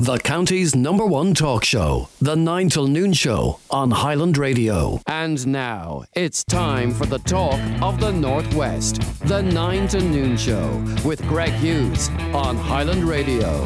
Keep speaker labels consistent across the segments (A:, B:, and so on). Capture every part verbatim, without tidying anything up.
A: The county's number one talk show, The nine till Noon Show on Highland Radio. And now, it's time for the talk of the Northwest. The nine to Noon Show with Greg Hughes on Highland Radio.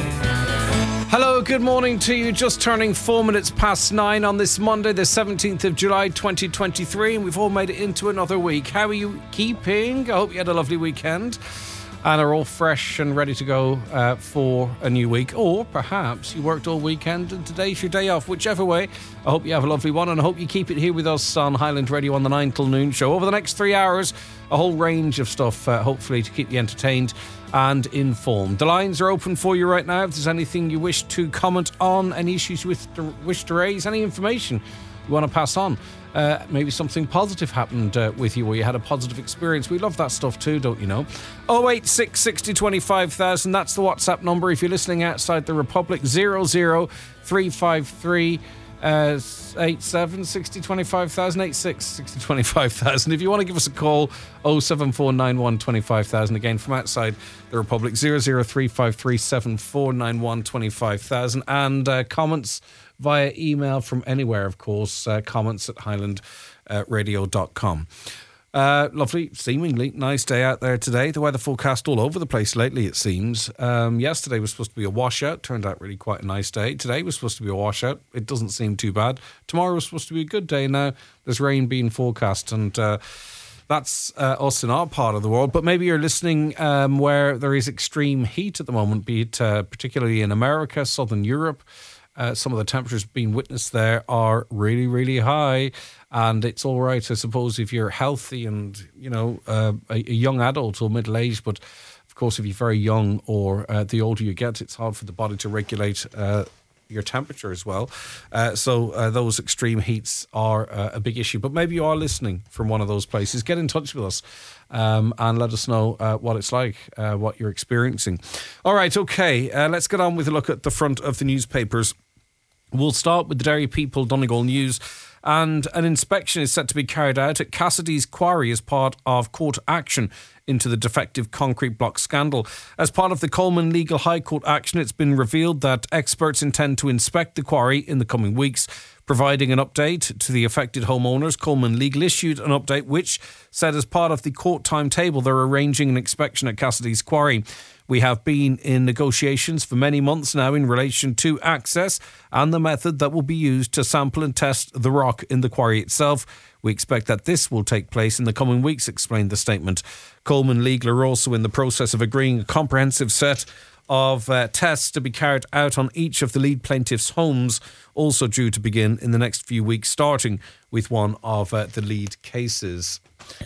B: Hello, good morning to you. Just turning four minutes past nine on this Monday, the seventeenth of July, twenty twenty-three. And we've all made it into another week. How are you keeping? I hope you had a lovely weekend and are all fresh and ready to go uh, for a new week. Or perhaps you worked all weekend and today's your day off. Whichever way, I hope you have a lovely one, and I hope you keep it here with us on Highland Radio on the nine till Noon Show. Over the next three hours, a whole range of stuff, uh, hopefully, to keep you entertained and informed. The lines are open for you right now. If there's anything you wish to comment on, any issues you wish to raise, any information you want to pass on, Uh, maybe something positive happened uh, with you, or you had a positive experience. We love that stuff too, don't you know? oh eight six, sixty, twenty-five thousand. That's the WhatsApp number. If you're listening outside the Republic, zero zero three five three uh, eight seven sixty twenty-five thousand, eight six sixty twenty-five thousand. If you want to give us a call, oh seven four nine one twenty-five thousand. Again, from outside the Republic, zero zero three five three seven four nine one twenty-five thousand. And uh, comments via email from anywhere, of course, uh, comments at highland radio dot com. Uh, lovely, seemingly nice day out there today. The weather forecast all over the place lately, it seems. Um, yesterday was supposed to be a washout. Turned out really quite a nice day. Today was supposed to be a washout. It doesn't seem too bad. Tomorrow was supposed to be a good day. Now there's rain being forecast, and uh, that's uh, us in our part of the world. But maybe you're listening um, where there is extreme heat at the moment, be it uh, particularly in America, Southern Europe. Uh, some of the temperatures being witnessed there are really, really high, and it's all right, I suppose, if you're healthy and, you know, uh, a, a young adult or middle-aged. But, of course, if you're very young or uh, the older you get, it's hard for the body to regulate uh, your temperature as well. Uh, so uh, those extreme heats are uh, a big issue. But maybe you are listening from one of those places. Get in touch with us um, and let us know uh, what it's like, uh, what you're experiencing. All right, okay, uh, let's get on with a look at the front of the newspapers. We'll start with the Derry People Donegal News, and an inspection is set to be carried out at Cassidy's Quarry as part of court action into the defective concrete block scandal. As part of the Coleman Legal High Court action, it's been revealed that experts intend to inspect the quarry in the coming weeks. Providing an update to the affected homeowners, Coleman Legal issued an update which said as part of the court timetable they're arranging an inspection at Cassidy's Quarry. We have been in negotiations for many months now in relation to access and the method that will be used to sample and test the rock in the quarry itself. We expect that this will take place in the coming weeks, explained the statement. Coleman Legal are also in the process of agreeing a comprehensive set of uh, tests to be carried out on each of the lead plaintiffs' homes, also due to begin in the next few weeks, starting with one of uh, the lead cases.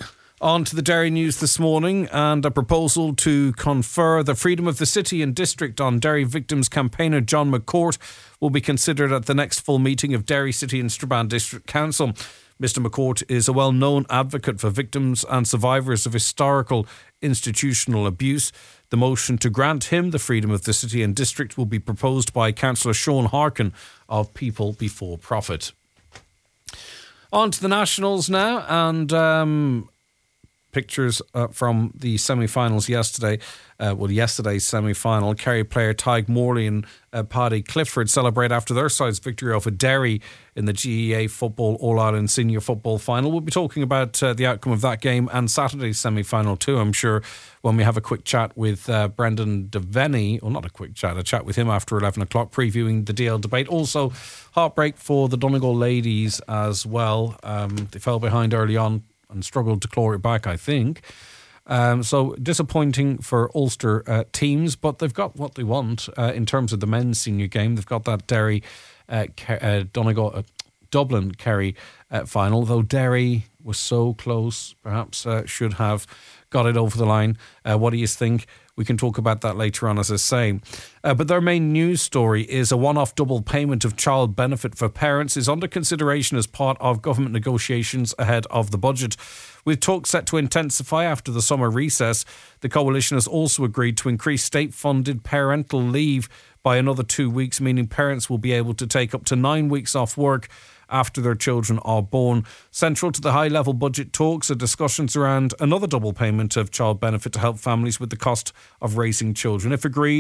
B: On to the Derry News this morning, and a proposal to confer the freedom of the city and district on Derry victims campaigner John McCourt will be considered at the next full meeting of Derry City and Strabane District Council. Mister McCourt is a well-known advocate for victims and survivors of historical institutional abuse. The motion to grant him the freedom of the city and district will be proposed by Councillor Sean Harkin of People Before Profit. On to the Nationals now, and um, pictures uh, from the semi-finals yesterday. Uh, well, yesterday's semi-final, Kerry player Tyg Morley and uh, Paddy Clifford celebrate after their side's victory over Derry in the G E A Football All-Ireland Senior Football Final. We'll be talking about uh, the outcome of that game and Saturday's semi-final too, I'm sure, when we have a quick chat with uh, Brendan Devaney, or not a quick chat, a chat with him after eleven o'clock, previewing the D L debate. Also, heartbreak for the Donegal ladies as well. Um, they fell behind early on and struggled to claw it back, I think. Um, so disappointing for Ulster uh, teams, but they've got what they want uh, in terms of the men's senior game. They've got that Derry, uh, uh, Donegal, uh, Dublin Kerry uh, final, though Derry was so close, perhaps uh, should have got it over the line. Uh, what do you think? We can talk about that later on, as I say. Uh, but their main news story is a one-off double payment of child benefit for parents is under consideration as part of government negotiations ahead of the budget. With talks set to intensify after the summer recess, the coalition has also agreed to increase state-funded parental leave by another two weeks, meaning parents will be able to take up to nine weeks off work after their children are born. Central to the high-level budget talks are discussions around another double payment of child benefit to help families with the cost of raising children. If agreed,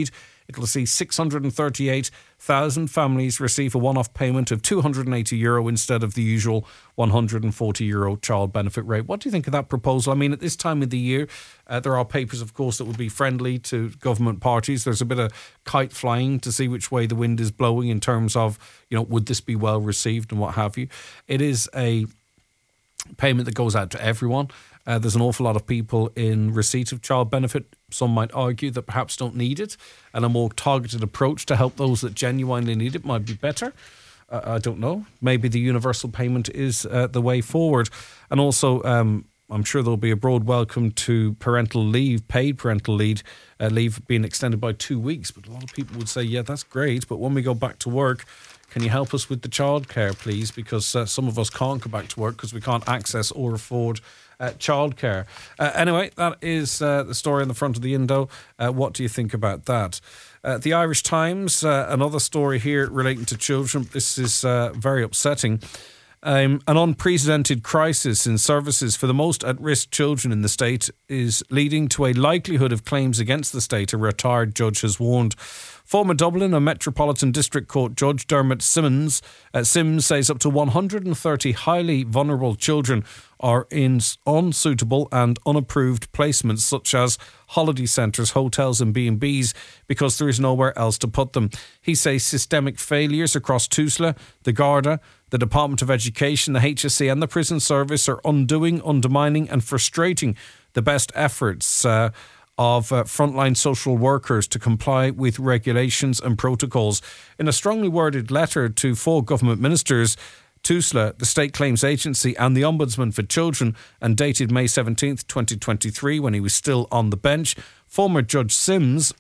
B: It'll see six hundred thirty-eight thousand families receive a one-off payment of two hundred eighty euro instead of the usual one hundred forty euro child benefit rate. What do you think of that proposal? I mean, at this time of the year, uh, there are papers, of course, that would be friendly to government parties. There's a bit of kite flying to see which way the wind is blowing in terms of, you know, would this be well received and what have you. It is a payment that goes out to everyone. Uh, there's an awful lot of people in receipt of child benefit. Some might argue that perhaps don't need it, and a more targeted approach to help those that genuinely need it might be better. Uh, I don't know. Maybe the universal payment is uh, the way forward. And also, um, I'm sure there'll be a broad welcome to parental leave, paid parental leave, uh, leave being extended by two weeks. But a lot of people would say, yeah, that's great, but when we go back to work, can you help us with the childcare, please? Because uh, some of us can't go back to work because we can't access or afford uh, childcare. Uh, anyway, that is uh, the story on the front of the Indo. Uh, what do you think about that? Uh, the Irish Times, uh, another story here relating to children. This is uh, very upsetting. Um, an unprecedented crisis in services for the most at-risk children in the state is leading to a likelihood of claims against the state, a retired judge has warned. Former Dublin and Metropolitan District Court Judge Dermot Simmons, uh, Sims says up to one hundred thirty highly vulnerable children are in unsuitable and unapproved placements such as holiday centres, hotels and B and Bs because there is nowhere else to put them. He says systemic failures across TUSLA, the Garda, the Department of Education, the H S E and the prison service are undoing, undermining and frustrating the best efforts uh, of uh, frontline social workers to comply with regulations and protocols. In a strongly worded letter to four government ministers, TUSLA, the State Claims Agency and the Ombudsman for Children, and dated May seventeenth, twenty twenty-three, when he was still on the bench, former Judge Sims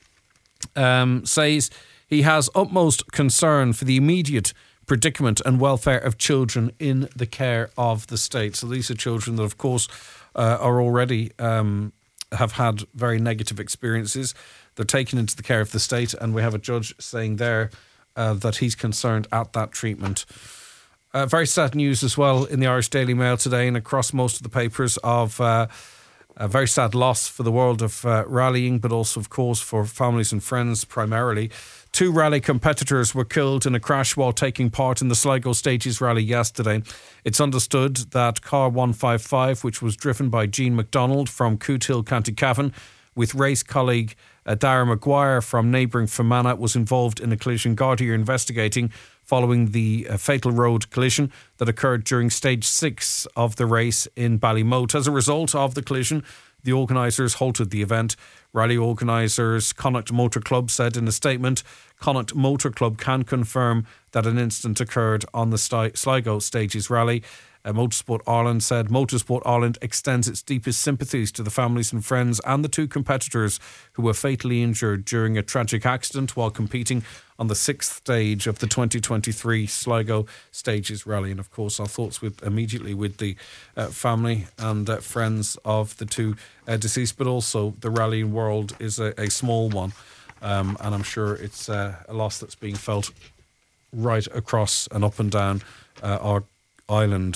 B: um, says he has utmost concern for the immediate predicament and welfare of children in the care of the state. So these are children that, of course, uh, are already um, have had very negative experiences. They're taken into the care of the state, and we have a judge saying there uh, that he's concerned at that treatment. Uh, very sad news as well in the Irish Daily Mail today and across most of the papers of uh, a very sad loss for the world of uh, rallying, but also, of course, for families and friends primarily. Two rally competitors were killed in a crash while taking part in the Sligo Stages rally yesterday. It's understood that car one fifty-five, which was driven by Jean MacDonald from Cootehill, County Cavan, with race colleague uh, Dara Maguire from neighbouring Fermanagh, was involved in a collision. Gardaí are investigating following the uh, fatal road collision that occurred during stage six of the race in Ballymote. As a result of the collision, the organisers halted the event. Rally organisers Connacht Motor Club said in a statement, Connacht Motor Club can confirm that an incident occurred on the Sligo Stages rally. Uh, Motorsport Ireland said Motorsport Ireland extends its deepest sympathies to the families and friends and the two competitors who were fatally injured during a tragic accident while competing on the sixth stage of the twenty twenty-three Sligo Stages rally. And of course, our thoughts with immediately with the uh, family and uh, friends of the two uh, deceased, but also the rallying world is a, a small one. Um, and I'm sure it's uh, a loss that's being felt right across and up and down uh, our island.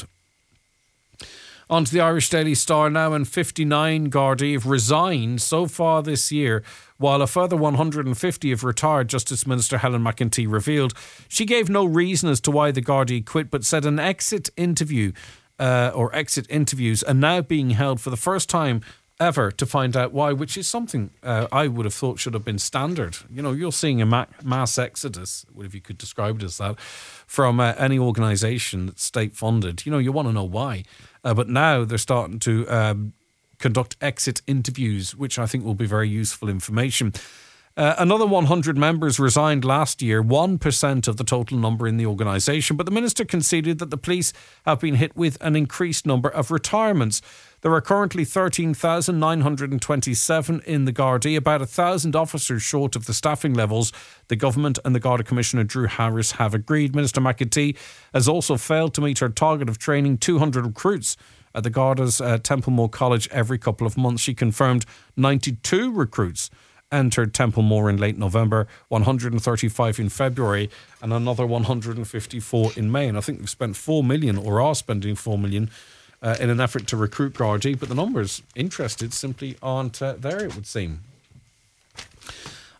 B: On to the Irish Daily Star now, and fifty-nine Gardaí have resigned so far this year, while a further one hundred fifty have retired, Justice Minister Helen McEntee revealed. She gave no reason as to why the Gardaí quit, but said an exit interview uh, or exit interviews are now being held for the first time ever to find out why, which is something uh, I would have thought should have been standard. You know, you're seeing a ma- mass exodus, if you could describe it as that, from uh, any organisation that's state-funded. You know, you want to know why. Uh, but now they're starting to um, conduct exit interviews, which I think will be very useful information. Uh, another one hundred members resigned last year, one percent of the total number in the organisation. But the minister conceded that the police have been hit with an increased number of retirements. There are currently thirteen thousand nine hundred twenty-seven in the Gardaí, about one thousand officers short of the staffing levels the government and the Garda Commissioner Drew Harris have agreed. Minister McEntee has also failed to meet her target of training two hundred recruits at the Garda's uh, Templemore College every couple of months. She confirmed ninety-two recruits entered Templemore in late November, one hundred thirty-five in February and another one hundred fifty-four in May. And I think they've spent four million or are spending four million Uh, in an effort to recruit Gardaí, but the numbers interested simply aren't uh, there, it would seem.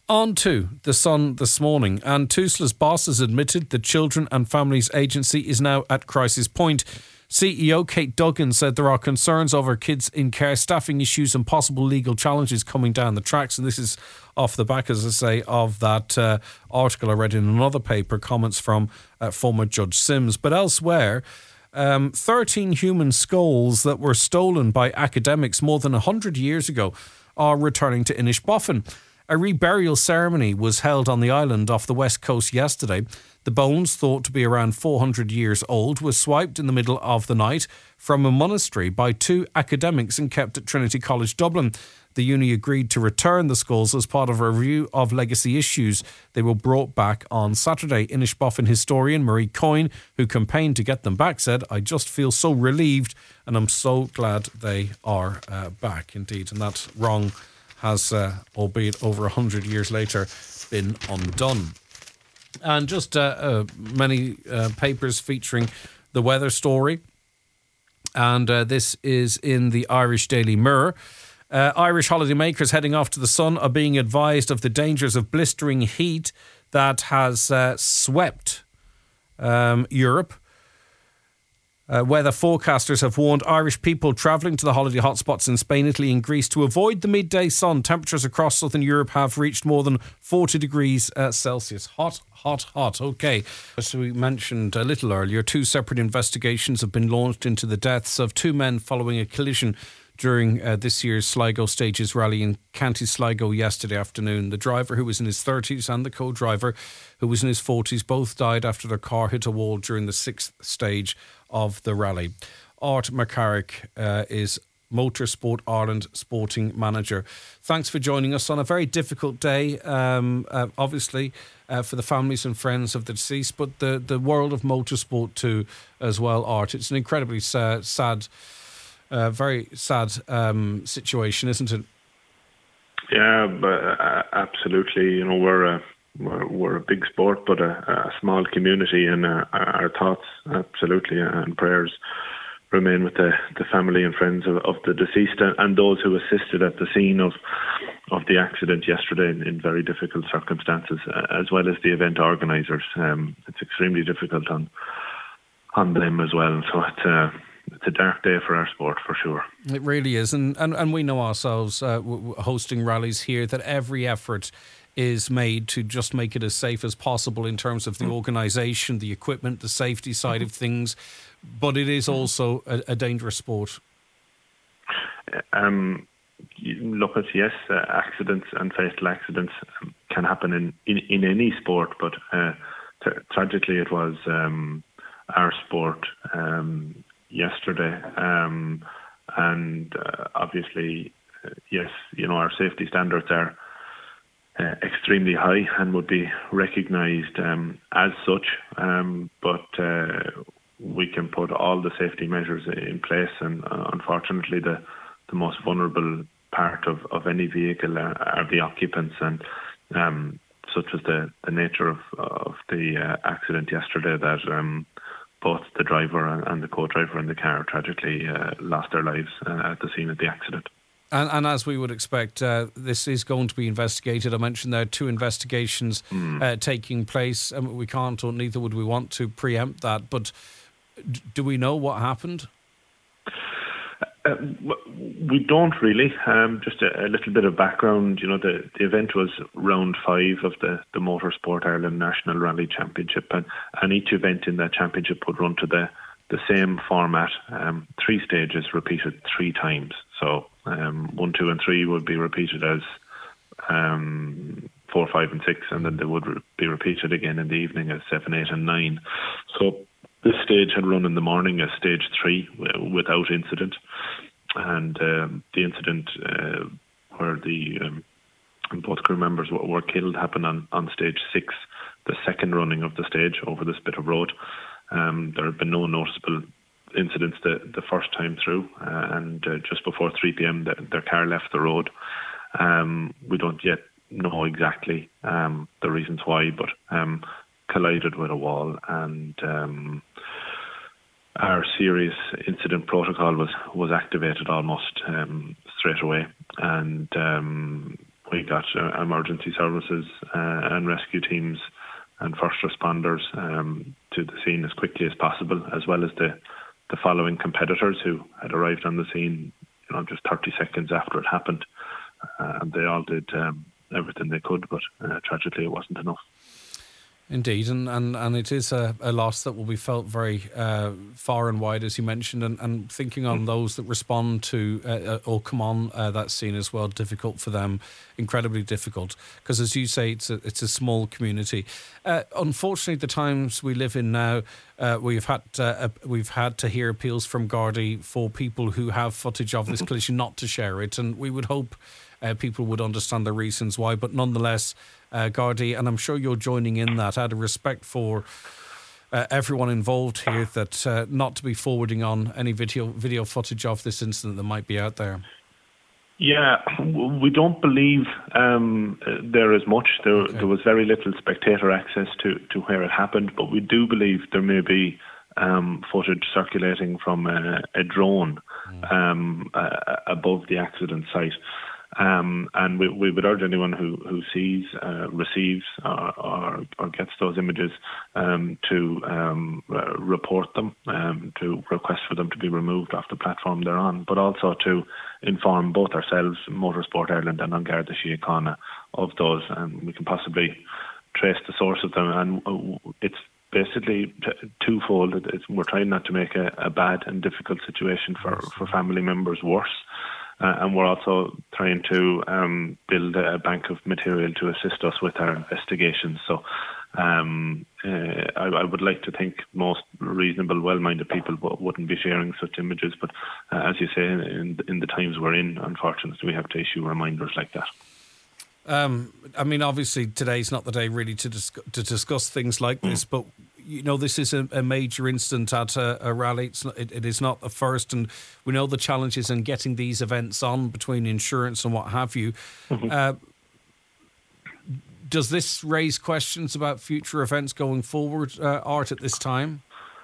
B: On to The Sun this morning, and Tusla's boss has admitted the Children and Families Agency is now at crisis point. C E O Kate Duggan said there are concerns over kids in care, staffing issues and possible legal challenges coming down the tracks. And this is off the back, as I say, of that uh, article I read in another paper, comments from uh, former Judge Sims. But elsewhere, um, thirteen human skulls that were stolen by academics more than one hundred years ago are returning to Inishbofin. A reburial ceremony was held on the island off the west coast yesterday. The bones, thought to be around four hundred years old, were swiped in the middle of the night from a monastery by two academics and kept at Trinity College Dublin. The uni agreed to return the skulls as part of a review of legacy issues. They were brought back on Saturday. Inishbofin historian Marie Coyne, who campaigned to get them back, said, "I just feel so relieved and I'm so glad they are uh, back." Indeed, and that wrong has, uh, albeit over one hundred years later, been undone. And just uh, uh, many uh, papers featuring the weather story. And uh, this is in the Irish Daily Mirror. Uh, Irish holidaymakers heading off to the sun are being advised of the dangers of blistering heat that has uh, swept um, Europe. Uh, weather forecasters have warned Irish people travelling to the holiday hotspots in Spain, Italy and Greece to avoid the midday sun. Temperatures across southern Europe have reached more than forty degrees uh, Celsius. Hot, hot, hot. OK. As we mentioned a little earlier, two separate investigations have been launched into the deaths of two men following a collision during uh, this year's Sligo Stages rally in County Sligo yesterday afternoon. The driver, who was in his thirties, and the co-driver, who was in his forties, both died after their car hit a wall during the sixth stage of the rally. Art McCarrick uh, is Motorsport Ireland sporting manager. Thanks for joining us on a very difficult day, um, uh, obviously, uh, for the families and friends of the deceased, but the, the world of motorsport too as well, Art. It's an incredibly sad, sad Uh, very sad um, situation, isn't it?
C: Yeah, but uh, absolutely. You know, we're a we're, we're a big sport, but a, a small community, and uh, our thoughts, absolutely, and prayers remain with the, the family and friends of, of the deceased and, and those who assisted at the scene of of the accident yesterday in, in very difficult circumstances, uh, as well as the event organisers. Um, it's extremely difficult on on them as well. So it's. Uh, It's a dark day for our sport, for sure.
B: It really is. And and, and we know ourselves, uh, w- hosting rallies here, that every effort is made to just make it as safe as possible in terms of the organisation, the equipment, the safety side of things. But it is also a, a dangerous sport.
C: Um, look at, yes, uh, accidents and fatal accidents can happen in, in, in any sport, but uh, t- tragically it was um, our sport um yesterday, um, and uh, obviously, uh, yes, you know, our safety standards are uh, extremely high and would be recognised um, as such, um, but uh, we can put all the safety measures in place, and uh, unfortunately the, the most vulnerable part of, of any vehicle are, are the occupants, and um, such was the, the nature of, of the uh, accident yesterday that um, both the driver and the co-driver in the car tragically uh, lost their lives uh, at the scene of the accident.
B: And, and as we would expect, uh, this is going to be investigated. I mentioned there are two investigations mm. uh, taking place. Um, we can't, or neither would we want to preempt that. But d- do we know what happened?
C: Uh, we don't really. Um, just a, a little bit of background. You know, the, the event was round five of the, the Motorsport Ireland National Rally Championship, and, and each event in that championship would run to the, the same format, um, three stages repeated three times. So um, one, two, and three would be repeated as um, four, five, and six, and then they would re- be repeated again in the evening as seven, eight, and nine. So this stage had run in the morning as stage three w- without incident, and um, the incident uh, where the um, both crew members were, were killed happened on, on stage six, the second running of the stage over this bit of road. Um, there have been no noticeable incidents the, the first time through, uh, and uh, just before three p.m. The, their car left the road. Um, we don't yet know exactly um, the reasons why, but um, collided with a wall, and um, our serious incident protocol was, was activated almost um, straight away, and um, we got uh, emergency services uh, and rescue teams and first responders um, to the scene as quickly as possible, as well as the, the following competitors who had arrived on the scene, you know, just thirty seconds after it happened. Uh, and they all did um, everything they could, but uh, tragically it wasn't enough.
B: Indeed, and, and, and it is a, a loss that will be felt very uh, far and wide, as you mentioned, and, and thinking on those that respond to uh, or come on uh, that scene as well, difficult for them, incredibly difficult, because as you say, it's a, it's a small community. Uh, unfortunately, the times we live in now, uh, we've had uh, we've had to hear appeals from Gardaí for people who have footage of this collision not to share it, and we would hope uh, people would understand the reasons why, but nonetheless, Uh, Gardaí, and I'm sure you're joining in that, out of respect for uh, everyone involved here, that uh, not to be forwarding on any video video footage of this incident that might be out there.
C: Yeah, we don't believe um, there is much. There,
B: okay.
C: there was very little spectator access to, to where it happened, but we do believe there may be um, footage circulating from a, a drone mm. um, uh, above the accident site. Um, and we, we would urge anyone who, who sees, uh, receives or, or, or gets those images um, to um, uh, report them, um, to request for them to be removed off the platform they're on, but also to inform both ourselves, Motorsport Ireland and An Garda Síochána, of those, and we can possibly trace the source of them. And it's basically t- twofold. It's, we're trying not to make a, a bad and difficult situation for, for family members worse. Uh, and we're also trying to um, build a bank of material to assist us with our investigations. So um, uh, I, I would like to think most reasonable, well-minded people w- wouldn't be sharing such images. But uh, as you say, in, in the times we're in, unfortunately, we have to issue reminders like that.
B: Um, I mean, obviously, today's not the day really to, dis- to discuss things like this, but you know, this is a, a major incident at a, a rally. It's not, it, it is not the first, and we know the challenges in getting these events on between insurance and what have you. Mm-hmm. Uh, does this raise questions about future events going forward, uh, Art, at this time?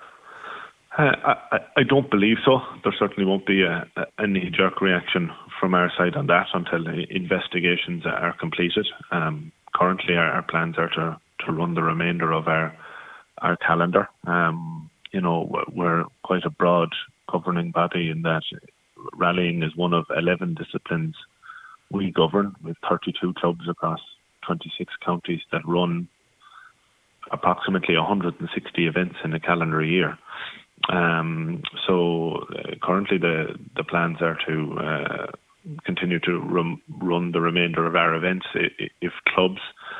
C: Uh, I, I don't believe so. There certainly won't be a, a knee-jerk reaction from our side on that until the investigations are completed. Um, currently, our, our plans are to, to run the remainder of our our calendar. Um, you know, we're quite a broad governing body in that rallying is one of eleven disciplines we govern, with thirty-two clubs across twenty-six counties that run approximately one hundred sixty events in a calendar year. Um, so uh, currently the, the plans are to uh, continue to rum, run the remainder of our events. If clubs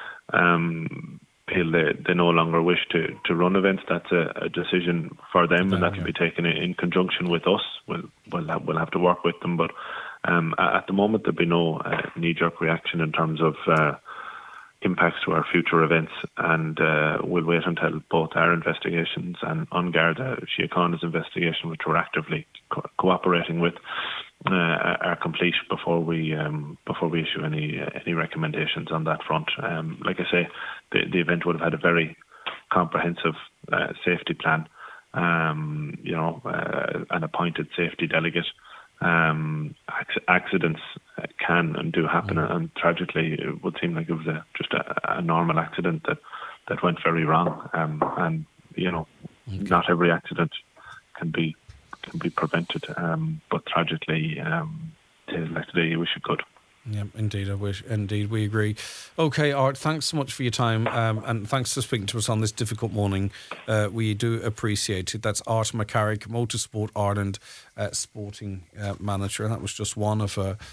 C: um, feel they, they no longer wish to, to run events, that's a, a decision for them, yeah, and that yeah. will be taken in, in conjunction with us. We'll, we'll, have, we'll have to work with them, but um, at the moment there'll be no uh, knee-jerk reaction in terms of uh, impacts to our future events, and uh, we'll wait until both our investigations and An Garda Síochána's investigation, which we're actively co- cooperating with, uh, are complete before we um, before we issue any uh, any recommendations on that front. Um, like I say, the, the event would have had a very comprehensive uh, safety plan, um, you know, uh, an appointed safety delegate. Um, ac- accidents can and do happen, mm. and tragically it would seem like it was a, just a, a normal accident that, that went very wrong. Um, and you know, okay. not every accident can be can be prevented, um, but tragically, um, days like today, you wish it could.
B: Yeah, indeed, I wish. Indeed, we agree. Okay, Art, thanks so much for your time, um, and thanks for speaking to us on this difficult morning. Uh, we do appreciate it. That's Art McCarrick, Motorsport Ireland uh, sporting uh, manager, and that was just one of a,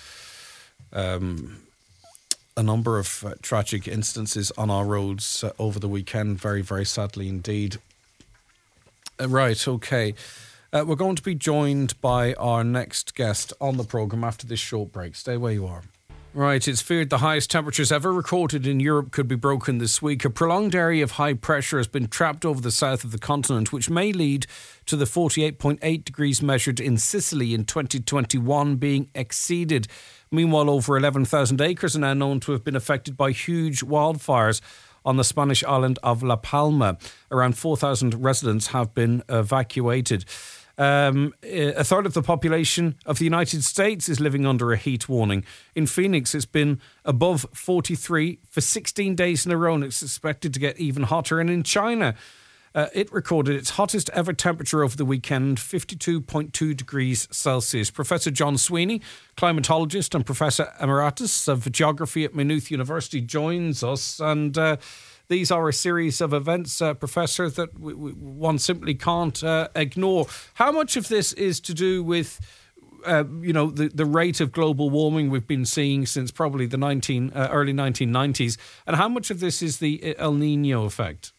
B: um, a number of uh, tragic instances on our roads uh, over the weekend. Very, very sadly indeed. Uh, right, okay. Uh, we're going to be joined by our next guest on the programme after this short break. Stay where you are. Right, it's feared the highest temperatures ever recorded in Europe could be broken this week. A prolonged area of high pressure has been trapped over the south of the continent, which may lead to the forty-eight point eight degrees measured in Sicily in twenty twenty-one being exceeded. Meanwhile, over eleven thousand acres are now known to have been affected by huge wildfires on the Spanish island of La Palma. Around four thousand residents have been evacuated. Um, a third of the population of the United States is living under a heat warning. In Phoenix, it's been above forty-three for sixteen days in a row, and it's expected to get even hotter. And in China, uh, it recorded its hottest ever temperature over the weekend, fifty-two point two degrees Celsius. Professor John Sweeney, climatologist and Professor Emeritus of Geography at Maynooth University, joins us. And uh, these are a series of events, uh, Professor, that w- w- one simply can't uh, ignore. How much of this is to do with, uh, you know, the, the rate of global warming we've been seeing since probably the nineteen uh, early nineteen nineties, and how much of this is the El Nino effect?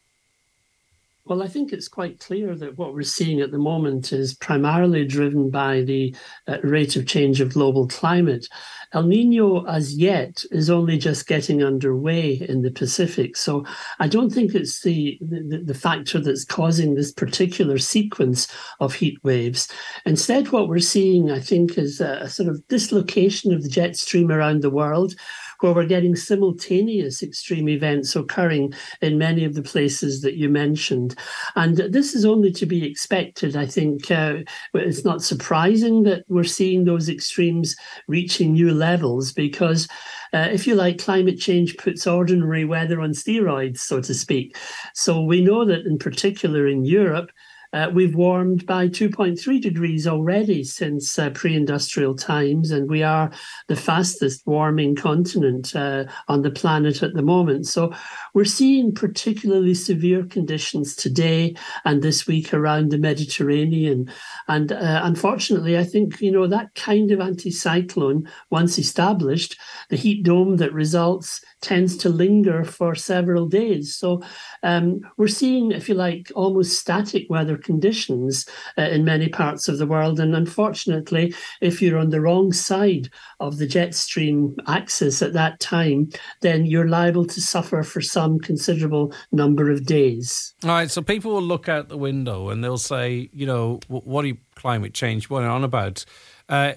D: Well, I think it's quite clear that what we're seeing at the moment is primarily driven by the uh, rate of change of global climate. El Nino, as yet, is only just getting underway in the Pacific. So I don't think it's the, the, the factor that's causing this particular sequence of heat waves. Instead, what we're seeing, I think, is a, a sort of dislocation of the jet stream around the world, where we're getting simultaneous extreme events occurring in many of the places that you mentioned. And this is only to be expected. I think uh, it's not surprising that we're seeing those extremes reaching new levels because, uh, if you like, climate change puts ordinary weather on steroids, so to speak. So we know that in particular in Europe, Uh, we've warmed by two point three degrees already since uh, pre-industrial times, and we are the fastest warming continent uh, on the planet at the moment. So we're seeing particularly severe conditions today and this week around the Mediterranean. And uh, unfortunately, I think, you know, that kind of anticyclone, once established, the heat dome that results tends to linger for several days. So um, we're seeing, if you like, almost static weather conditions uh, in many parts of the world. And unfortunately, if you're on the wrong side of the jet stream axis at that time, then you're liable to suffer for some considerable number of days.
B: All right, so people will look out the window and they'll say, you know, what are you, climate change, what are you on about? Uh,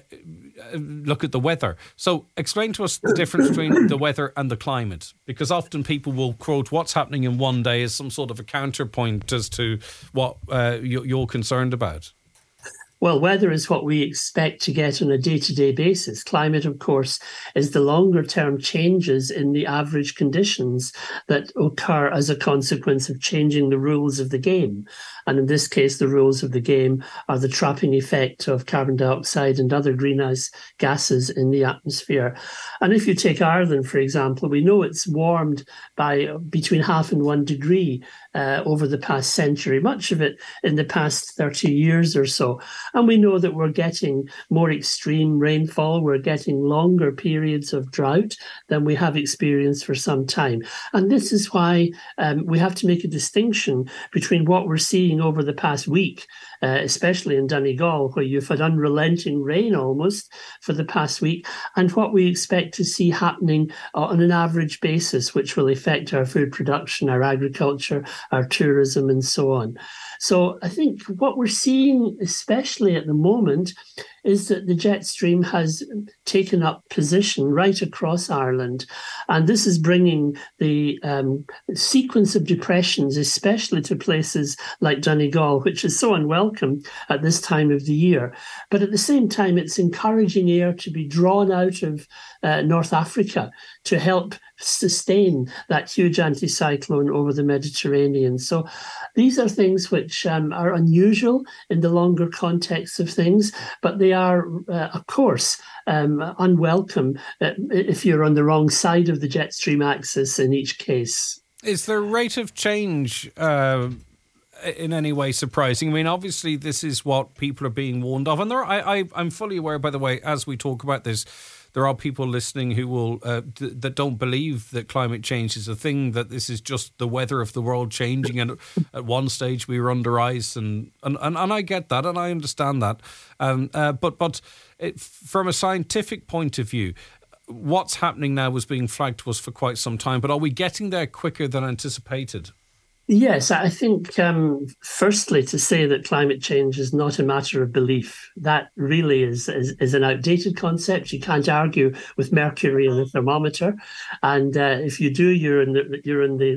B: look at the weather. So explain to us the difference between the weather and the climate, because often people will quote what's happening in one day as some sort of a counterpoint as to what uh, you're concerned about.
D: Well, weather is what we expect to get on a day-to-day basis. Climate, of course, is the longer-term changes in the average conditions that occur as a consequence of changing the rules of the game. And in this case, the rules of the game are the trapping effect of carbon dioxide and other greenhouse gases in the atmosphere. And if you take Ireland, for example, we know it's warmed by between half and one degree uh, over the past century, much of it in the past thirty years or so. And we know that we're getting more extreme rainfall. We're getting longer periods of drought than we have experienced for some time. And this is why um, we have to make a distinction between what we're seeing over the past week, uh, especially in Donegal, where you've had unrelenting rain almost for the past week, and what we expect to see happening on an average basis, which will affect our food production, our agriculture, our tourism, and so on. So I think what we're seeing, especially at the moment, is that the jet stream has taken up position right across Ireland. And this is bringing the um, sequence of depressions, especially to places like Donegal, which is so unwelcome at this time of the year. But at the same time, it's encouraging air to be drawn out of uh, North Africa to help sustain that huge anticyclone over the Mediterranean. So these are things which um, are unusual in the longer context of things, but they are, uh, of course, um, unwelcome uh, if you're on the wrong side of the jet stream axis in each case.
B: Is the rate of change uh, in any way surprising? I mean, obviously, this is what people are being warned of. And there, I, I, I'm fully aware, by the way, as we talk about this, there are people listening who will uh, th- that don't believe that climate change is a thing, that this is just the weather of the world changing. And at one stage we were under ice, and and, and, and I get that, and I understand that. Um, uh, but but it, from a scientific point of view, what's happening now was being flagged to us for quite some time. But are we getting there quicker than anticipated?
D: Yes, I think, um, firstly, to say that climate change is not a matter of belief, that really is, is, is an outdated concept. You can't argue with mercury in the thermometer. And uh, if you do, you're in the, you're in the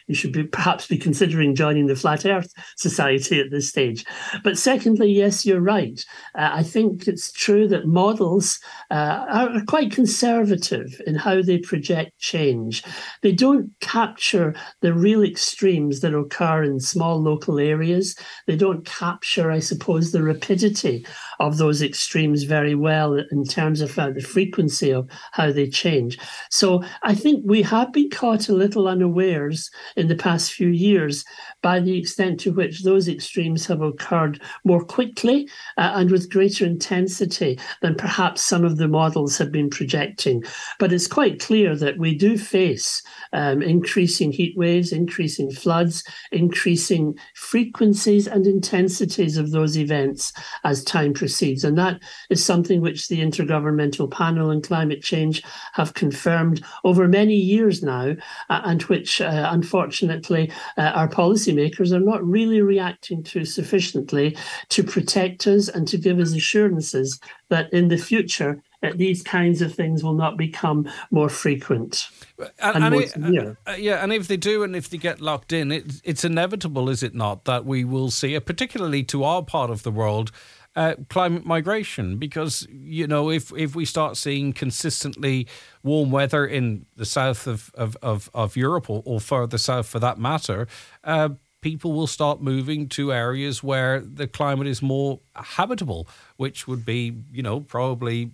D: you should be perhaps be considering joining the Flat Earth Society at this stage. But secondly, yes, you're right. Uh, I think it's true that models uh, are quite conservative in how they project change. They don't capture the real extremes that occur in small local areas. They don't capture, I suppose, the rapidity of those extremes very well in terms of uh, the frequency of how they change. So I think we have been caught a little unawares in the past few years by the extent to which those extremes have occurred more quickly uh, and with greater intensity than perhaps some of the models have been projecting. But it's quite clear that we do face um, increasing heat waves, increasing floods, increasing frequencies and intensities of those events as time proceeds. And that is something which the Intergovernmental Panel on Climate Change have confirmed over many years now, uh, and which, uh, unfortunately, uh, our policymakers are not really reacting to sufficiently to protect us and to give us assurances that in the future, uh, these kinds of things will not become more frequent.
B: And,
D: and
B: and
D: more
B: it,
D: severe.
B: Uh, yeah, and if they do, and if they get locked in, it, it's inevitable, is it not, that we will see, uh, particularly to our part of the world, uh, climate migration? Because, you know, if if we start seeing consistently warm weather in the south of of of, of Europe, or, or further south for that matter, uh, people will start moving to areas where the climate is more habitable, which would be, you know, probably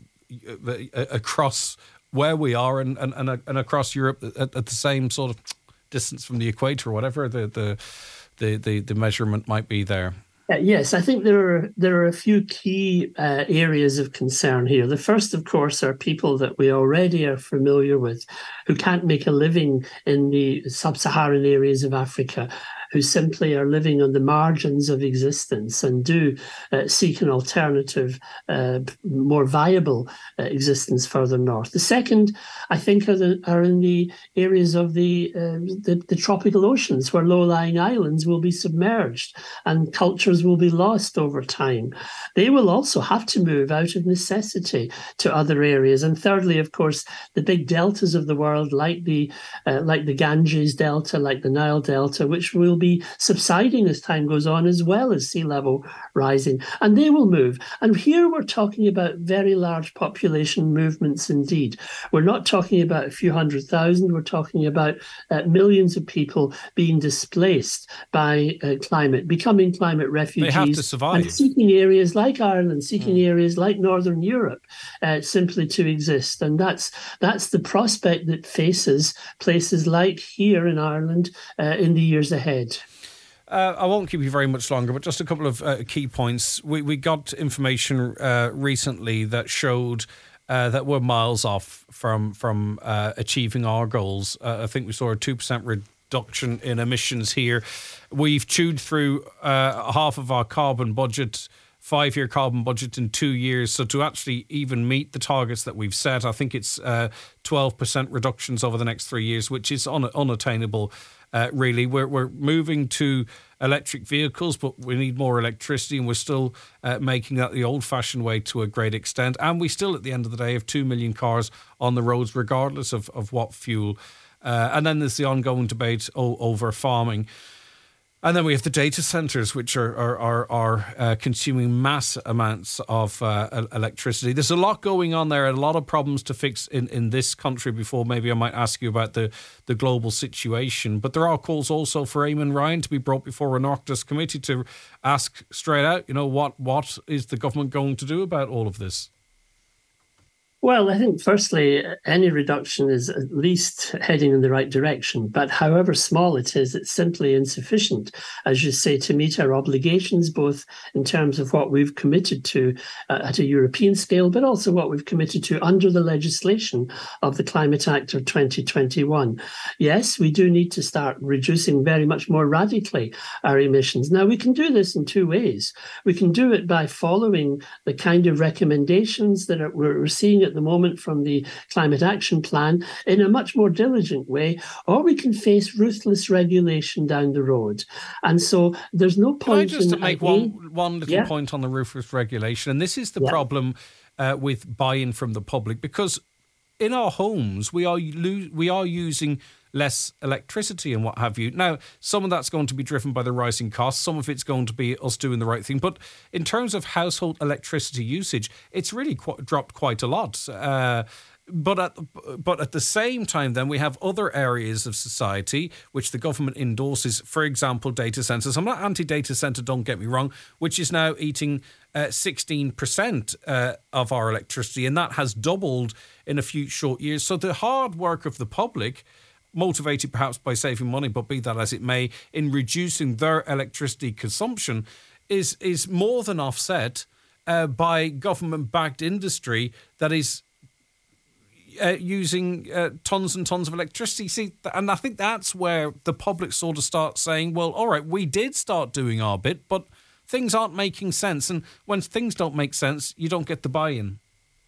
B: across where we are and and, and, and across Europe at, at the same sort of distance from the equator, or whatever the the the, the, the measurement might be there.
D: Uh, yes, I think there are there are a few key uh, areas of concern here. The first, of course, are people that we already are familiar with who can't make a living in the sub-Saharan areas of Africa, who simply are living on the margins of existence and do uh, seek an alternative, uh, more viable uh, existence further north. The second, I think, are, the, are in the areas of the, uh, the the tropical oceans, where low-lying islands will be submerged and cultures will be lost over time. They will also have to move out of necessity to other areas. And thirdly, of course, the big deltas of the world, like the uh, like the Ganges Delta, like the Nile Delta, which will be subsiding as time goes on, as well as sea level rising, and they will move. And here we're talking about very large population movements indeed. We're not talking about a few hundred thousand, we're talking about uh, millions of people being displaced by uh, climate, becoming climate refugees.
B: They have to survive.
D: And seeking areas like Ireland, seeking mm. areas like Northern Europe, uh, simply to exist. And that's that's the prospect that faces places like here in Ireland uh, in the years ahead.
B: Uh, I won't keep you very much longer, but just a couple of uh, key points. We we got information uh, recently that showed uh, that we're miles off from from uh, achieving our goals. Uh, I think we saw a two percent reduction in emissions here. We've chewed through uh, half of our carbon budget, five-year carbon budget in two years. So to actually even meet the targets that we've set, I think it's uh, twelve percent reductions over the next three years, which is un- unattainable. Uh, really, we're we're moving to electric vehicles, but we need more electricity, and we're still uh, making that the old-fashioned way to a great extent. And we still, at the end of the day, have two million cars on the roads, regardless of, of what fuel. Uh, and then there's the ongoing debate o- over farming. And then we have the data centres, which are are are, are uh, consuming mass amounts of uh, electricity. There's a lot going on there, and a lot of problems to fix in, in this country before maybe I might ask you about the, the global situation. But there are calls also for Eamon Ryan to be brought before an Oireachtas committee to ask straight out, you know, what what is the government going to do about all of this?
D: Well, I think firstly, any reduction is at least heading in the right direction. But however small it is, it's simply insufficient, as you say, to meet our obligations, both in terms of what we've committed to uh, at a European scale, but also what we've committed to under the legislation of the Climate Act of twenty twenty-one. Yes, we do need to start reducing very much more radically our emissions. Now, we can do this in two ways. We can do it by following the kind of recommendations that are, we're seeing at the moment from the Climate Action Plan in a much more diligent way, or we can face ruthless regulation down the road. And so there's no point
B: Can I just
D: in
B: make one, one little
D: yeah.
B: point on the ruthless regulation, and this is the
D: yeah.
B: problem uh, with buy-in from the public, because in our homes we are lo- we are using less electricity and what have you. Now, some of that's going to be driven by the rising costs. Some of it's going to be us doing the right thing. But in terms of household electricity usage, it's really qu- dropped quite a lot. Uh, But at, but at the same time, then, we have other areas of society which the government endorses, for example, data centres. I'm not anti-data centre, don't get me wrong, which is now eating uh, sixteen percent uh, of our electricity, and that has doubled in a few short years. So the hard work of the public, motivated perhaps by saving money, but be that as it may, in reducing their electricity consumption, is, is more than offset uh, by government-backed industry that is Uh, using uh, tons and tons of electricity. See, and I think that's where the public sort of starts saying, well, all right, we did start doing our bit, but things aren't making sense. And when things don't make sense, you don't get the buy-in.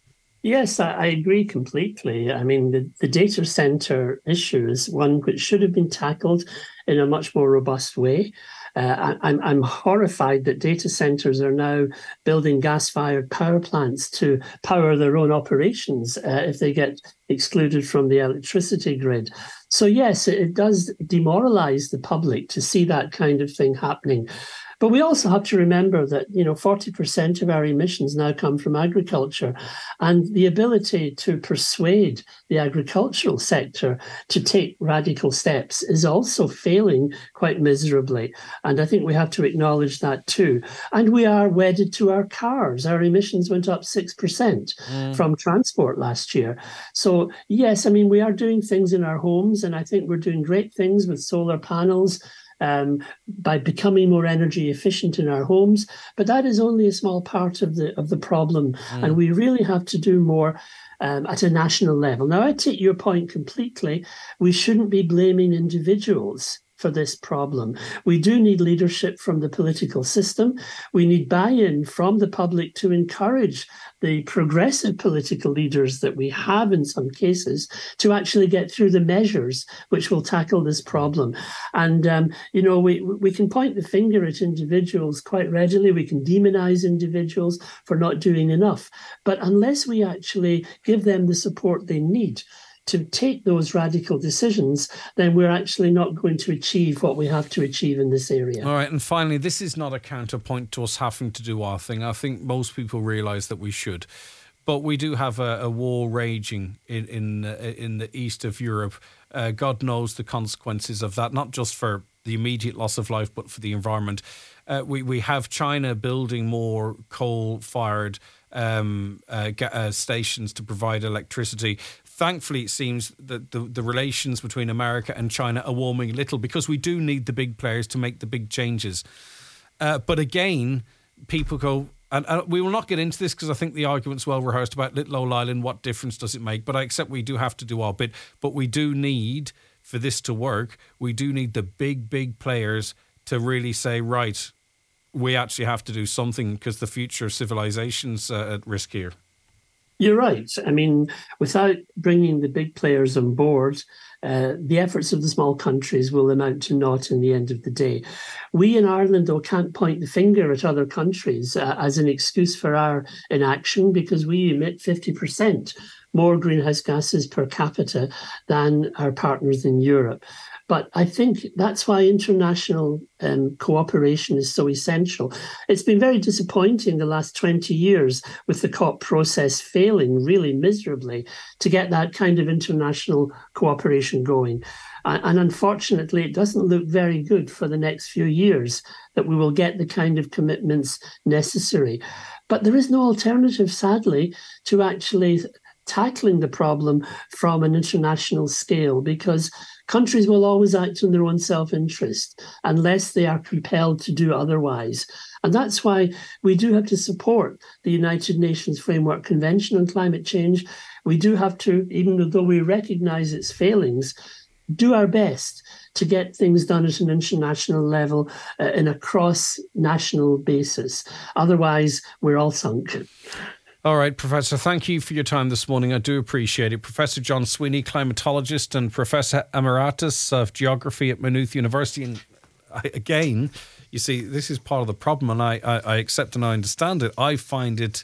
D: Yes, I, I agree completely. I mean, the, the data center issue is one which should have been tackled in a much more robust way. Uh, I, I'm, I'm horrified that data centers are now building gas-fired power plants to power their own operations uh, if they get excluded from the electricity grid. So yes, it, it does demoralize the public to see that kind of thing happening. But we also have to remember that, you know, forty percent of our emissions now come from agriculture, and the ability to persuade the agricultural sector to take radical steps is also failing quite miserably. And I think we have to acknowledge that too. And we are wedded to our cars. Our emissions went up six percent mm. from transport last year. So, yes, I mean, we are doing things in our homes, and I think we're doing great things with solar panels, Um, by becoming more energy efficient in our homes, but that is only a small part of the of the problem, mm. and we really have to do more um, at a national level. Now, I take your point completely. We shouldn't be blaming individuals for this problem. We do need leadership from the political system. We need buy-in from the public to encourage the progressive political leaders that we have in some cases to actually get through the measures which will tackle this problem. And, um, you know, we, we can point the finger at individuals quite readily. We can demonize individuals for not doing enough. But unless we actually give them the support they need to take those radical decisions, then we're actually not going to achieve what we have to achieve in this area.
B: All right, and finally, this is not a counterpoint to us having to do our thing. I think most people realise that we should. But we do have a, a war raging in in, uh, in the east of Europe. Uh, God knows the consequences of that, not just for the immediate loss of life, but for the environment. Uh, we, we have China building more coal-fired um, uh, uh, stations to provide electricity. Thankfully, it seems that the, the relations between America and China are warming a little, because we do need the big players to make the big changes. Uh, but again, people go, and, and we will not get into this because I think the argument's well rehearsed about Little Old Island, what difference does it make? But I accept we do have to do our bit. But we do need, for this to work, we do need the big, big players to really say, right, we actually have to do something, because the future of civilization's uh, at risk here.
D: You're right. I mean, without bringing the big players on board, uh, the efforts of the small countries will amount to naught in the end of the day. We in Ireland, though, can't point the finger at other countries uh, as an excuse for our inaction, because we emit fifty percent more greenhouse gases per capita than our partners in Europe. But I think that's why international um, cooperation is so essential. It's been very disappointing the last twenty years with the COP process failing really miserably to get that kind of international cooperation going. And, and unfortunately, it doesn't look very good for the next few years that we will get the kind of commitments necessary. But there is no alternative, sadly, to actually tackling the problem from an international scale, because countries will always act in their own self-interest unless they are compelled to do otherwise. And that's why we do have to support the United Nations Framework Convention on Climate Change. We do have to, even though we recognise its failings, do our best to get things done at an international level uh, in a cross-national basis. Otherwise, we're all sunk.
B: All right, Professor, thank you for your time this morning. I do appreciate it. Professor John Sweeney, climatologist and Professor Emeritus of Geography at Maynooth University. And I, again, you see, this is part of the problem, and I, I, I accept and I understand it. I find it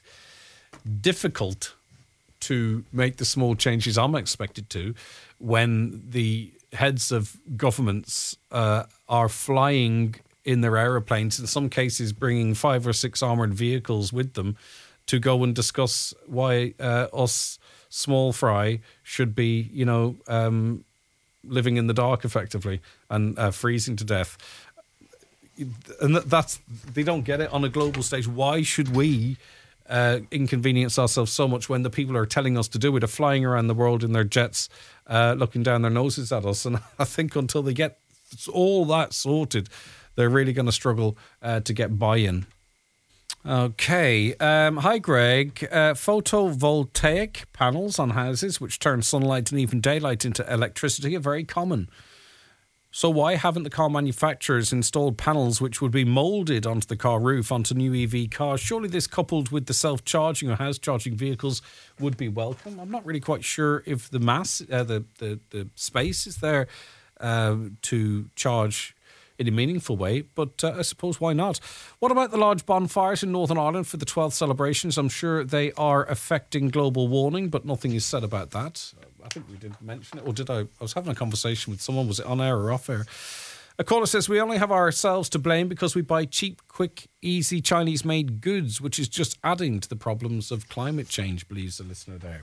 B: difficult to make the small changes I'm expected to when the heads of governments uh, are flying in their aeroplanes, in some cases bringing five or six armoured vehicles with them to go and discuss why uh, us small fry should be, you know, um, living in the dark effectively and uh, freezing to death. And that's, they don't get it on a global stage. Why should we uh, inconvenience ourselves so much when the people who are telling us to do it are flying around the world in their jets, uh, looking down their noses at us? And I think until they get all that sorted, they're really going to struggle uh, to get buy-in. Okay. Um, hi, Greg. Uh, photovoltaic panels on houses which turn sunlight and even daylight into electricity are very common. So why haven't the car manufacturers installed panels which would be moulded onto the car roof, onto new E V cars? Surely this, coupled with the self-charging or house-charging vehicles, would be welcome. I'm not really quite sure if the mass, uh, the, the, the space is there uh, to charge in a meaningful way, but uh, I suppose why not? What about the large bonfires in Northern Ireland for the twelfth celebrations? I'm sure they are affecting global warming, but nothing is said about that. I think we did mention it, or did I? I was having a conversation with someone, was it on air or off air? A caller says, we only have ourselves to blame because we buy cheap, quick, easy Chinese-made goods, which is just adding to the problems of climate change, believes the listener there.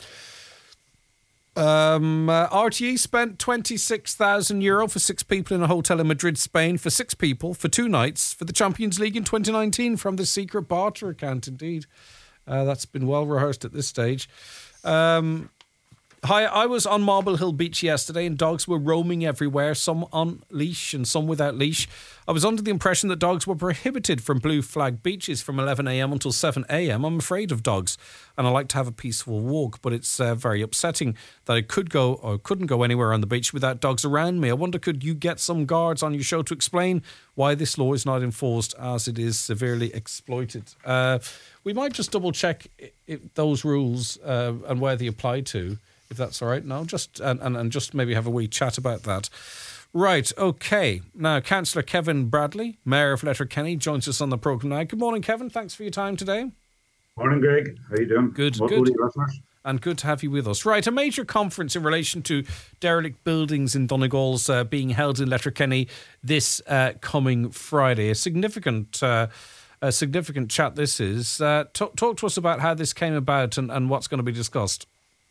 B: Um, uh, R T E spent twenty-six thousand euro for six people in a hotel in Madrid, Spain, for six people for two nights for the Champions League in twenty nineteen from the secret barter account, indeed. Uh, that's been well rehearsed at this stage. Um, hi, I was on Marble Hill Beach yesterday and dogs were roaming everywhere, some on leash and some without leash. I was under the impression that dogs were prohibited from blue flag beaches from eleven a.m. until seven a.m. I'm afraid of dogs and I like to have a peaceful walk, but it's uh, very upsetting that I could go or couldn't go anywhere on the beach without dogs around me. I wonder, could you get some guards on your show to explain why this law is not enforced as it is severely exploited? Uh, we might just double check if those rules uh, and where they apply to, if that's all right. No, just and, and, and just maybe have a wee chat about that. Right, okay. Now, Councillor Kevin Bradley, Mayor of Letterkenny, joins us on the programme now. Good morning, Kevin. Thanks for your time today.
E: Morning, Greg. How are you doing?
B: Good,
E: what,
B: good.
E: What
B: and good to have you with us. Right, a major conference in relation to derelict buildings in Donegal's uh, being held in Letterkenny this uh, coming Friday. A significant uh, a significant chat this is. Uh, talk, talk to us about how this came about and, and what's going to be discussed.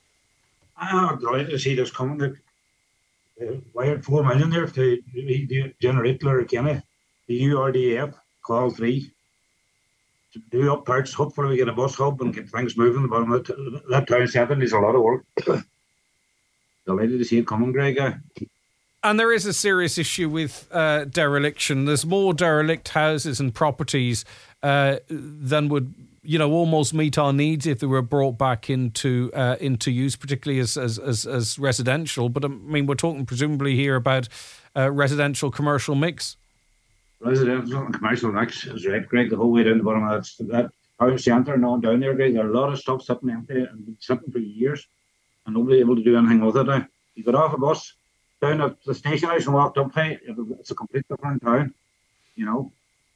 E: I'm delighted to see this coming. They wired four million there to generate Letterkenny. The U R D F call three to do up parts. Hopefully we get a bus hub and get things moving. But that, that town centre needs a lot of work. Delighted to see it coming, Greg.
B: And there is a serious issue with uh, dereliction. There's more derelict houses and properties uh, than would, you know, almost meet our needs if they were brought back into uh, into use, particularly as, as as as residential. But I mean, we're talking presumably here about uh, residential commercial mix.
E: Residential and commercial mix is right, Greg. The whole way down the bottom of that, that town centre and on down there, Greg. There are a lot of stuff sitting empty and been sitting for years, and nobody able to do anything with it now. You got off a bus down at the station house and walked up here. It's a complete different town, you know.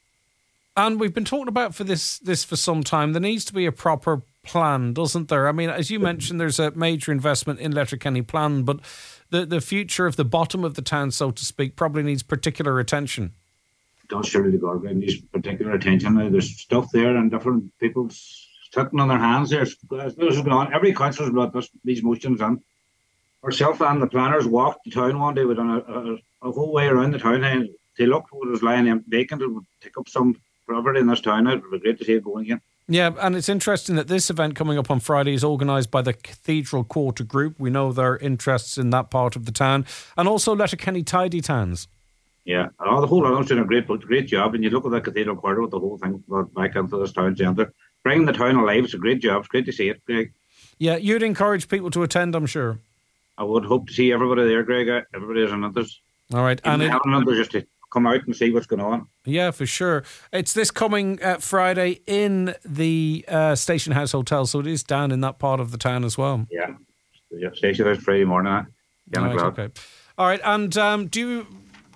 B: And we've been talking about for this this for some time. There needs to be a proper plan, doesn't there? I mean, as you mentioned, there's a major investment in Letterkenny plan, but the, the future of the bottom of the town, so to speak, probably needs particular attention.
E: It does, surely the government needs particular attention. Now, there's stuff there and different people sitting on their hands there. This is going on. Every council's brought this, these motions in. Ourselves and the planners walked the town one day. We done a, a, a whole way around the town and they looked what was lying vacant. It would take up some property in this town. It would be great to see it going again.
B: Yeah, and it's interesting that this event coming up on Friday is organised by the Cathedral Quarter Group. We know their interests in that part of the town, and also Letterkenny Tidy Towns.
E: Yeah, oh, the whole lot of them doing a great, great job. And you look at that Cathedral Quarter with the whole thing brought back into this town centre, bringing the town alive. It's a great job. It's great to see it, Greg.
B: Yeah, you'd encourage people to attend, I'm sure.
E: I would hope to see everybody there, Greg. Everybody is in others.
B: All right,
E: Even
B: and it,
E: others just to come out and see what's going on.
B: Yeah, for sure. It's this coming uh, Friday in the uh, Station House Hotel, so it is down in that part of the town as well.
E: Yeah, yeah. Station House Friday morning, ten
B: right,
E: o'clock.
B: Okay. All right, and um, do you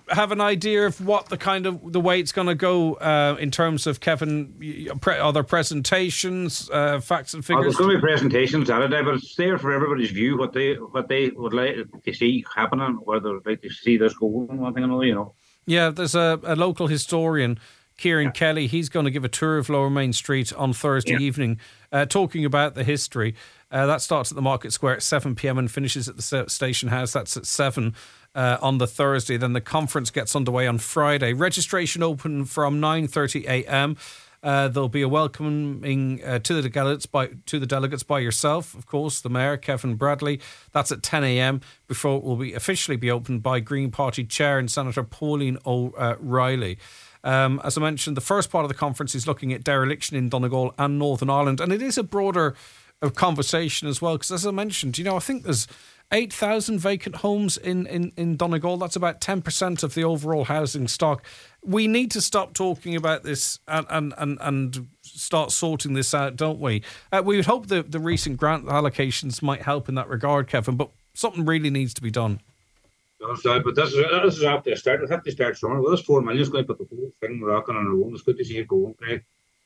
B: have an idea of what the kind of the way it's going to go uh, in terms of, Kevin, pre- other presentations, uh, facts and figures?
E: Oh, there's going to be presentations Saturday, but it's there for everybody's view what they what they would like to see happening, where they'd like to see this going, one thing or another, you know.
B: Yeah, there's a, a local historian, Kieran yeah. Kelly. He's going to give a tour of Lower Main Street on Thursday yeah. evening, uh, talking about the history. Uh, that starts at the Market Square at seven p.m. and finishes at the Station House. That's at seven uh, on the Thursday. Then the conference gets underway on Friday. Registration open from nine thirty a.m. Uh, there'll be a welcoming uh, to the delegates by to the delegates by yourself, of course, the Mayor, Kevin Bradley. That's at ten a.m. before it will be officially be opened by Green Party Chair and Senator Pauline O'Reilly. Um, as I mentioned, the first part of the conference is looking at dereliction in Donegal and Northern Ireland, and it is a broader of conversation as well, because as I mentioned, you know, I think there's eight thousand vacant homes in, in, in Donegal. That's about ten percent of the overall housing stock. We need to stop talking about this and and, and, and start sorting this out, don't we? Uh, we would hope that the recent grant allocations might help in that regard, Kevin, but something really needs to be done.
E: No, sorry, but this is, this is after the start. We'll have to start somewhere. Well, this four million's going to put the whole thing rocking on our own. It's good to see it going, Craig.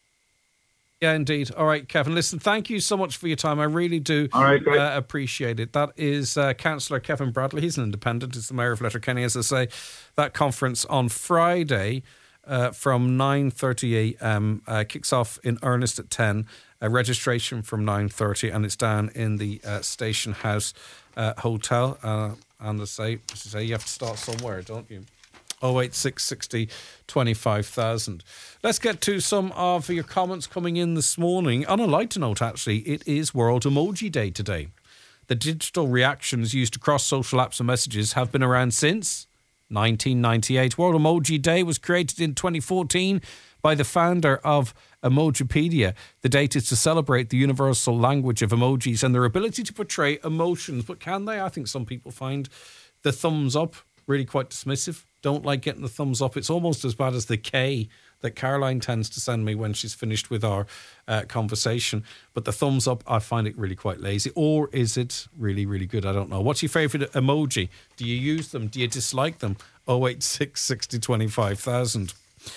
B: Yeah, indeed. All right, Kevin. Listen, thank you so much for your time. I really do
E: All right, great.
B: Uh, appreciate it. That is uh, Councillor Kevin Bradley. He's an independent. He's the Mayor of Letterkenny, as I say. That conference on Friday uh, from nine thirty a.m. Uh, kicks off in earnest at ten. Uh, registration from nine thirty, and it's down in the uh, Station House uh, Hotel. Uh, and as I say, as I say, you have to start somewhere, don't you? oh eight six sixty twenty-five thousand. Let's get to some of your comments coming in this morning. On a lighter note, actually, it is World Emoji Day today. The digital reactions used across social apps and messages have been around since nineteen ninety-eight. World Emoji Day was created in twenty fourteen by the founder of Emojipedia. The date is to celebrate the universal language of emojis and their ability to portray emotions. But can they? I think some people find the thumbs up really quite dismissive. Don't like getting the thumbs up. It's almost as bad as the K that Caroline tends to send me when she's finished with our uh, conversation. But the thumbs up, I find it really quite lazy. Or is it really, really good? I don't know. What's your favourite emoji? Do you use them? Do you dislike them? oh eight six sixty twenty-five thousand.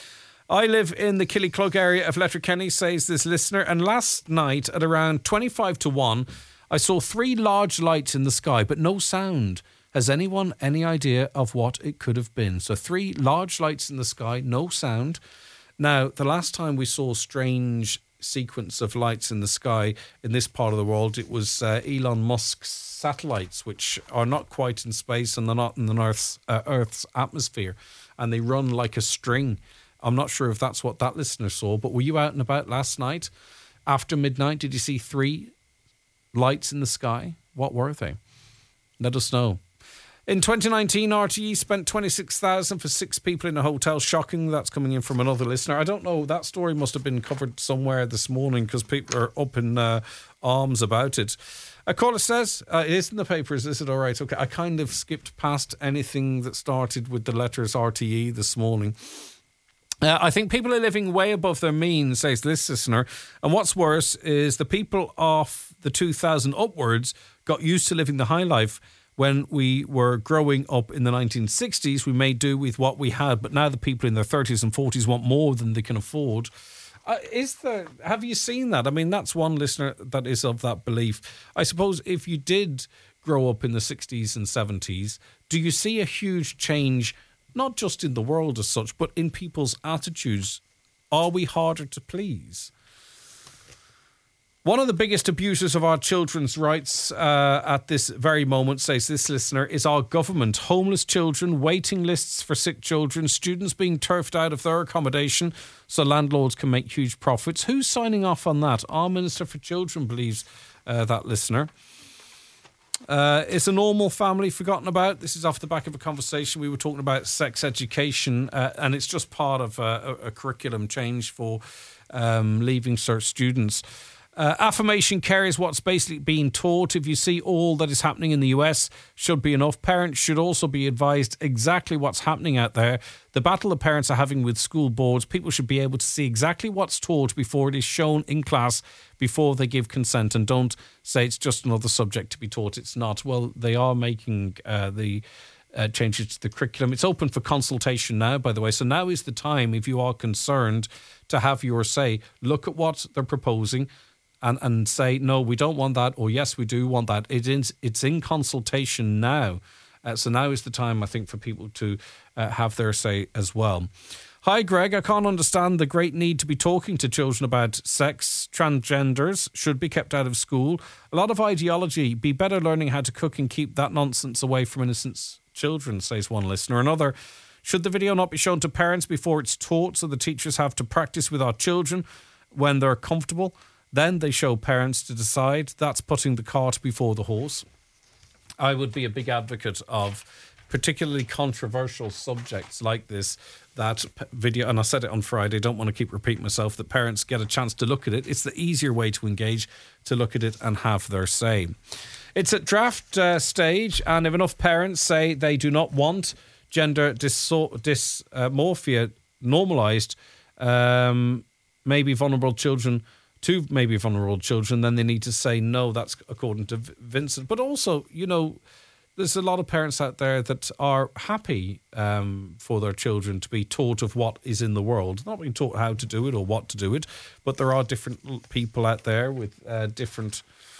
B: I live in the Killyclug area of Letterkenny, says this listener, and last night at around twenty-five to one, I saw three large lights in the sky, but no sound. Has anyone any idea of what it could have been? So three large lights in the sky, no sound. Now, the last time we saw a strange sequence of lights in the sky in this part of the world, it was uh, Elon Musk's satellites, which are not quite in space and they're not in the Earth's, uh, Earth's atmosphere, and they run like a string. I'm not sure if that's what that listener saw, but were you out and about last night after midnight? Did you see three lights in the sky? What were they? Let us know. In twenty nineteen, R T E spent twenty-six thousand dollars for six people in a hotel. Shocking. That's coming in from another listener. I don't know. That story must have been covered somewhere this morning because people are up in uh, arms about it. A caller says, uh, it is in the papers, is it all right? Okay, I kind of skipped past anything that started with the letters R T E this morning. Uh, I think people are living way above their means, says this listener. And what's worse is the people of the two thousand upwards got used to living the high life. When we were growing up in the nineteen sixties, we made do with what we had, but now the people in their thirties and forties want more than they can afford. Uh, is there? Have you seen that? I mean, that's one listener that is of that belief. I suppose if you did grow up in the sixties and seventies, do you see a huge change, not just in the world as such, but in people's attitudes? Are we harder to please? One of the biggest abusers of our children's rights uh, at this very moment, says this listener, is our government. Homeless children, waiting lists for sick children, students being turfed out of their accommodation so landlords can make huge profits. Who's signing off on that? Our Minister for Children believes uh, that listener. Uh, is a normal family forgotten about? This is off the back of a conversation. We were talking about sex education, uh, and it's just part of a, a, a curriculum change for um, Leaving Cert students. Uh, affirmation care is what's basically being taught. If you see all that is happening in the U S, should be enough. Parents should also be advised exactly what's happening out there. The battle the parents are having with school boards, people should be able to see exactly what's taught before it is shown in class, before they give consent, and don't say it's just another subject to be taught. It's not. Well, they are making uh, the uh, changes to the curriculum. It's open for consultation now, by the way. So now is the time, if you are concerned, to have your say. Look at what they're proposing and, and say, no, we don't want that, or yes, we do want that. It is, it's in consultation now. Uh, so now is the time, I think, for people to uh, have their say as well. Hi, Greg. I can't understand the great need to be talking to children about sex. Transgenders should be kept out of school. A lot of ideology. Be better learning how to cook and keep that nonsense away from innocent children, says one listener. Another, should the video not be shown to parents before it's taught, so the teachers have to practice with our children when they're comfortable? Then they show parents to decide. That's putting the cart before the horse. I would be a big advocate of particularly controversial subjects like this, that video, and I said it on Friday, don't want to keep repeating myself, that parents get a chance to look at it. It's the easier way to engage, to look at it and have their say. It's at draft uh, stage, and if enough parents say they do not want gender dysmorphia dys, uh, normalised, um, maybe vulnerable children, to maybe vulnerable children, then they need to say no. That's according to Vincent. But also, you know, there's a lot of parents out there that are happy um, for their children to be taught of what is in the world, not being taught how to do it or what to do it, but there are different people out there with uh, different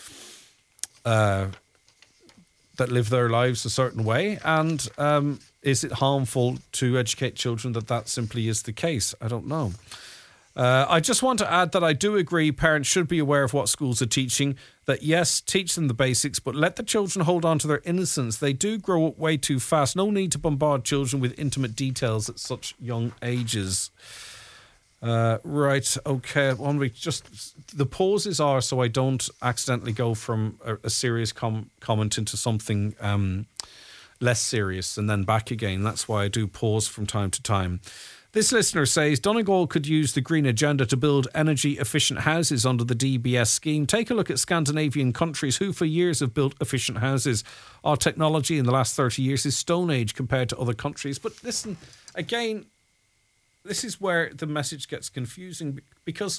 B: uh, that live their lives a certain way. And um, is it harmful to educate children that that simply is the case? I don't know. Uh, I just want to add that I do agree parents should be aware of what schools are teaching, that yes, teach them the basics, but let the children hold on to their innocence. They do grow up way too fast. No need to bombard children with intimate details at such young ages. Uh, right, okay. One week, just the pauses are so I don't accidentally go from a, a serious com- comment into something um, less serious and then back again. That's why I do pause from time to time. This listener says Donegal could use the green agenda to build energy efficient houses under the D B S scheme. Take a look at Scandinavian countries who for years have built efficient houses. Our technology in the last thirty years is Stone Age compared to other countries. But listen, again, this is where the message gets confusing, because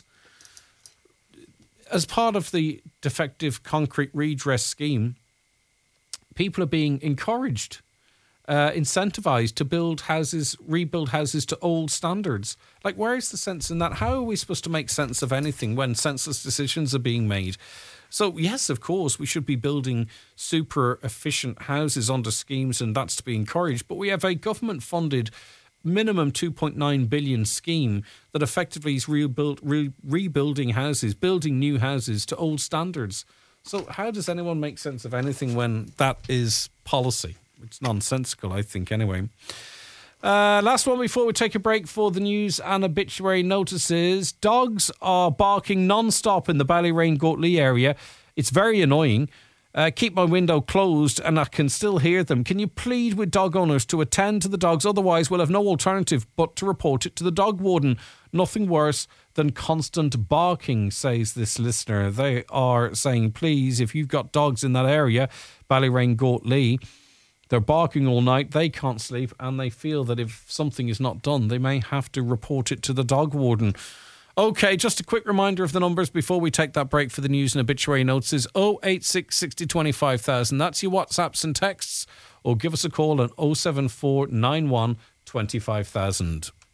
B: as part of the defective concrete redress scheme, people are being encouraged Uh, incentivized to build houses, rebuild houses to old standards. Like, where is the sense in that? How are we supposed to make sense of anything when senseless decisions are being made? So, yes, of course, we should be building super efficient houses under schemes, and that's to be encouraged. But we have a government-funded minimum two point nine billion scheme that effectively is rebuild, re- rebuilding houses, building new houses to old standards. So how does anyone make sense of anything when that is policy? It's nonsensical, I think, anyway. Uh, last one before we take a break for the news and obituary notices. Dogs are barking non-stop in the Ballyrane Gortlea area. It's very annoying. Uh, keep my window closed and I can still hear them. Can you plead with dog owners to attend to the dogs? Otherwise, we'll have no alternative but to report it to the dog warden. Nothing worse than constant barking, says this listener. They are saying, please, if you've got dogs in that area, Ballyrane Gortlea, they're barking all night, they can't sleep, and they feel that if something is not done, they may have to report it to the dog warden. OK, just a quick reminder of the numbers before we take that break for the news and obituary notices. oh eight six, six oh, twenty-five thousand. That's your WhatsApps and texts. Or give us a call on oh seven four nine one, twenty-five thousand.